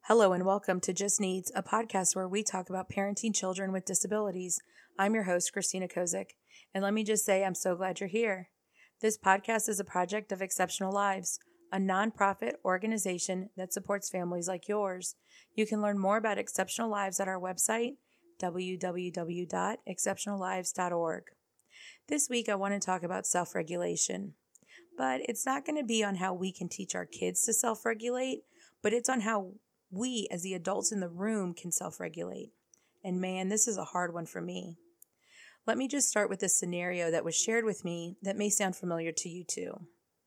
Hello and welcome to Just Needs, a podcast where we talk about parenting children with disabilities. I'm your host, Christina Kozik, and let me just say I'm so glad you're here. This podcast is a project of Exceptional Lives, a nonprofit organization that supports families like yours. You can learn more about Exceptional Lives at our website, www.exceptionallives.org. This week I want to talk about self-regulation, but it's not going to be on how we can teach our kids to self-regulate, but it's on how we, as the adults in the room, can self-regulate. And man, this is a hard one for me. Let me just start with a scenario that was shared with me that may sound familiar to you too.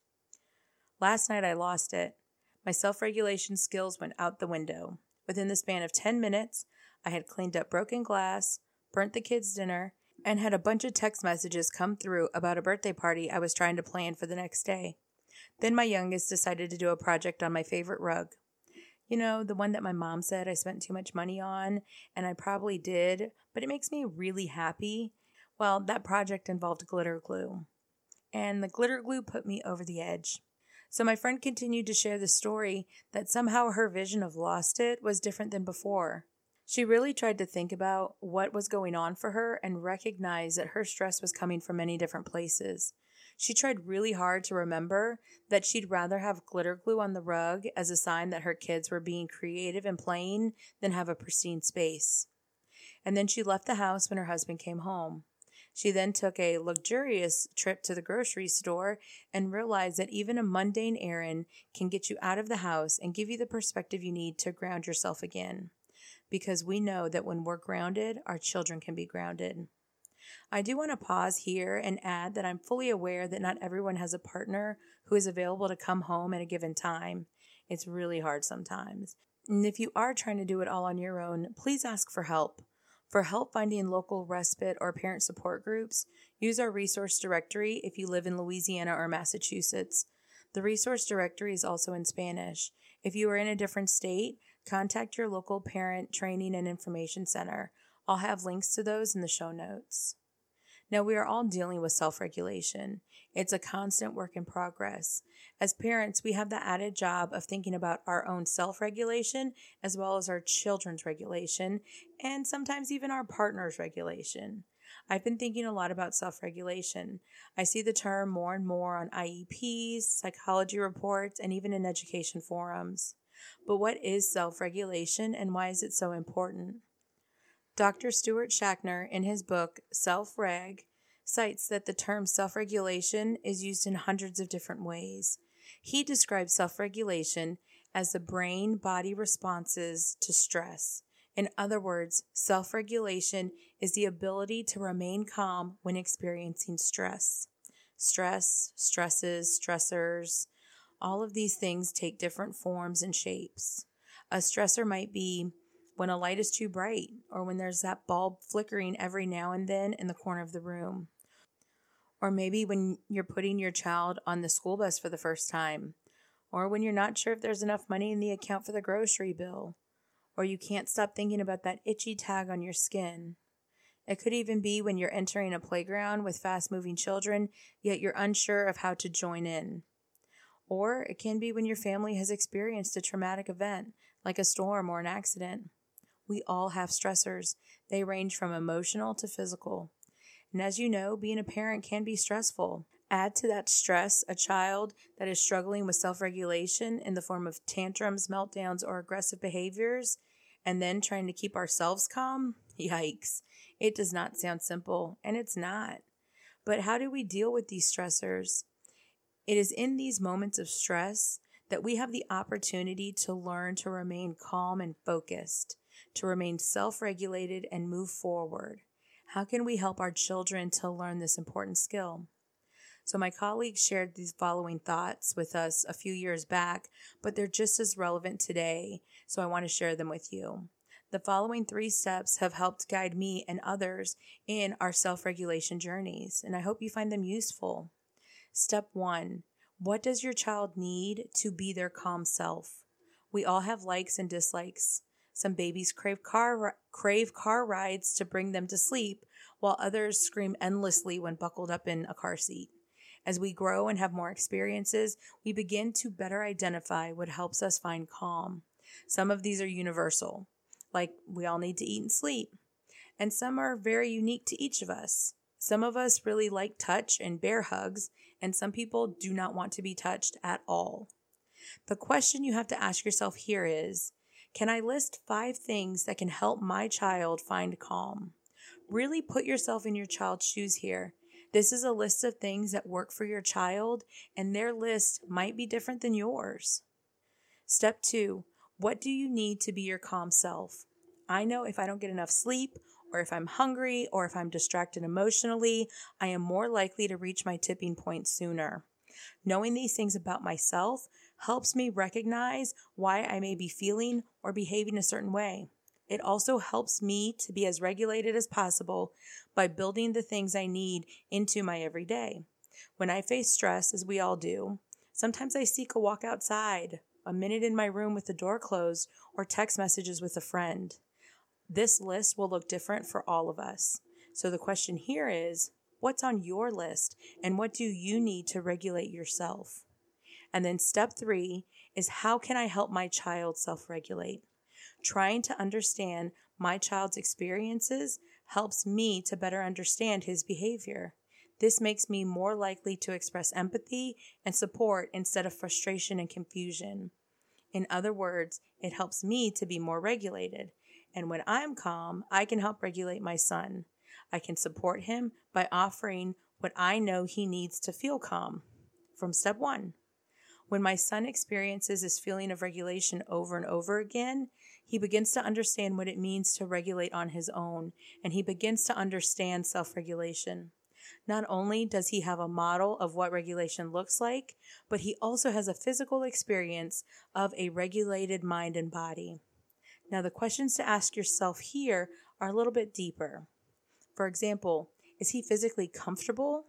Last night I lost it. My self-regulation skills went out the window. Within the span of 10 minutes, I had cleaned up broken glass, burnt the kids' dinner, and had a bunch of text messages come through about a birthday party I was trying to plan for the next day. Then my youngest decided to do a project on my favorite rug. You know, the one that my mom said I spent too much money on, and I probably did, but it makes me really happy. Well, that project involved glitter glue, and the glitter glue put me over the edge. So my friend continued to share the story that somehow her vision of Lost It was different than before. She really tried to think about what was going on for her and recognize that her stress was coming from many different places. She tried really hard to remember that she'd rather have glitter glue on the rug as a sign that her kids were being creative and playing than have a pristine space. And then she left the house when her husband came home. She then took a luxurious trip to the grocery store and realized that even a mundane errand can get you out of the house and give you the perspective you need to ground yourself again. Because we know that when we're grounded, our children can be grounded. I do want to pause here and add that I'm fully aware that not everyone has a partner who is available to come home at a given time. It's really hard sometimes. And if you are trying to do it all on your own, please ask for help. For help finding local respite or parent support groups, use our resource directory if you live in Louisiana or Massachusetts. The resource directory is also in Spanish. If you are in a different state, contact your local parent training and information center. I'll have links to those in the show notes. Now, we are all dealing with self-regulation. It's a constant work in progress. As parents, we have the added job of thinking about our own self-regulation as well as our children's regulation and sometimes even our partner's regulation. I've been thinking a lot about self-regulation. I see the term more and more on IEPs, psychology reports, and even in education forums. But what is self-regulation and why is it so important? Dr. Stuart Schackner, in his book, Self-Reg, cites that the term self-regulation is used in hundreds of different ways. He describes self-regulation as the brain-body responses to stress. In other words, self-regulation is the ability to remain calm when experiencing stress. Stress, stresses, stressors, all of these things take different forms and shapes. A stressor might be when a light is too bright, or when there's that bulb flickering every now and then in the corner of the room. Or maybe when you're putting your child on the school bus for the first time, or when you're not sure if there's enough money in the account for the grocery bill, or you can't stop thinking about that itchy tag on your skin. It could even be when you're entering a playground with fast-moving children, yet you're unsure of how to join in. Or it can be when your family has experienced a traumatic event, like a storm or an accident. We all have stressors. They range from emotional to physical. And as you know, being a parent can be stressful. Add to that stress a child that is struggling with self-regulation in the form of tantrums, meltdowns, or aggressive behaviors, and then trying to keep ourselves calm. Yikes. It does not sound simple, and it's not. But how do we deal with these stressors? It is in these moments of stress that we have the opportunity to learn to remain calm and focused, to remain self-regulated and move forward. How can we help our children to learn this important skill? So my colleagues shared these following thoughts with us a few years back, but they're just as relevant today, so I want to share them with you. The following 3 steps have helped guide me and others in our self-regulation journeys, and I hope you find them useful. Step 1. What does your child need to be their calm self? We all have likes and dislikes. Some babies crave car rides to bring them to sleep, while others scream endlessly when buckled up in a car seat. As we grow and have more experiences, we begin to better identify what helps us find calm. Some of these are universal, like we all need to eat and sleep. And some are very unique to each of us. Some of us really like touch and bear hugs, and some people do not want to be touched at all. The question you have to ask yourself here is, can I list 5 things that can help my child find calm? Really put yourself in your child's shoes here. This is a list of things that work for your child, and their list might be different than yours. Step 2, what do you need to be your calm self? I know if I don't get enough sleep, or if I'm hungry, or if I'm distracted emotionally, I am more likely to reach my tipping point sooner. Knowing these things about myself helps me recognize why I may be feeling or behaving a certain way. It also helps me to be as regulated as possible by building the things I need into my everyday. When I face stress, as we all do, sometimes I seek a walk outside, a minute in my room with the door closed, or text messages with a friend. This list will look different for all of us. So the question here is, what's on your list and what do you need to regulate yourself? And then step 3 is, how can I help my child self-regulate? Trying to understand my child's experiences helps me to better understand his behavior. This makes me more likely to express empathy and support instead of frustration and confusion. In other words, it helps me to be more regulated. And when I'm calm, I can help regulate my son. I can support him by offering what I know he needs to feel calm. From step 1, when my son experiences this feeling of regulation over and over again, he begins to understand what it means to regulate on his own, and he begins to understand self-regulation. Not only does he have a model of what regulation looks like, but he also has a physical experience of a regulated mind and body. Now, the questions to ask yourself here are a little bit deeper. For example, is he physically comfortable?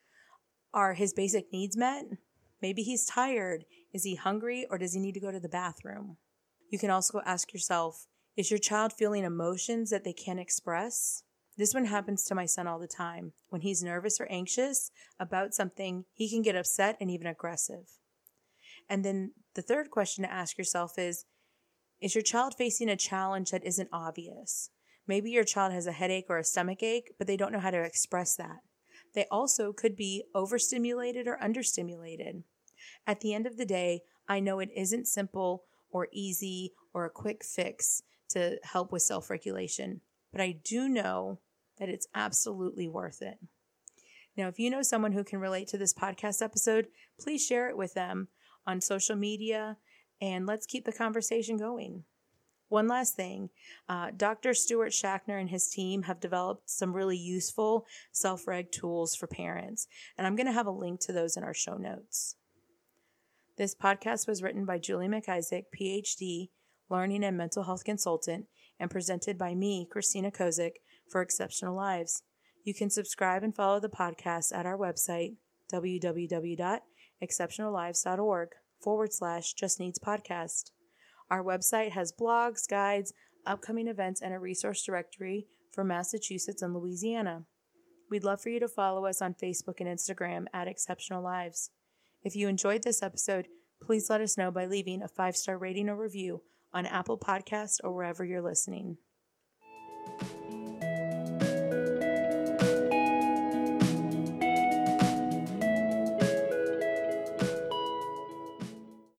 Are his basic needs met? Maybe he's tired. Is he hungry, or does he need to go to the bathroom? You can also ask yourself, is your child feeling emotions that they can't express? This one happens to my son all the time. When he's nervous or anxious about something, he can get upset and even aggressive. And then the third question to ask yourself is your child facing a challenge that isn't obvious? Maybe your child has a headache or a stomach ache, but they don't know how to express that. They also could be overstimulated or understimulated. At the end of the day, I know it isn't simple or easy or a quick fix to help with self-regulation, but I do know that it's absolutely worth it. Now, if you know someone who can relate to this podcast episode, please share it with them on social media, and let's keep the conversation going. One last thing, Dr. Stuart Shackner and his team have developed some really useful self-reg tools for parents, and I'm going to have a link to those in our show notes. This podcast was written by Julie McIsaac, PhD, learning and mental health consultant, and presented by me, Christina Kozik, for Exceptional Lives. You can subscribe and follow the podcast at our website, www.exceptionallives.org/justneedspodcast. Our website has blogs, guides, upcoming events, and a resource directory for Massachusetts and Louisiana. We'd love for you to follow us on Facebook and Instagram at Exceptional Lives. If you enjoyed this episode, please let us know by leaving a 5-star rating or review on Apple Podcasts or wherever you're listening.